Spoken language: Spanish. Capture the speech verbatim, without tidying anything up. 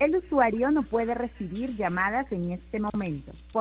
El usuario no puede recibir llamadas en este momento. Por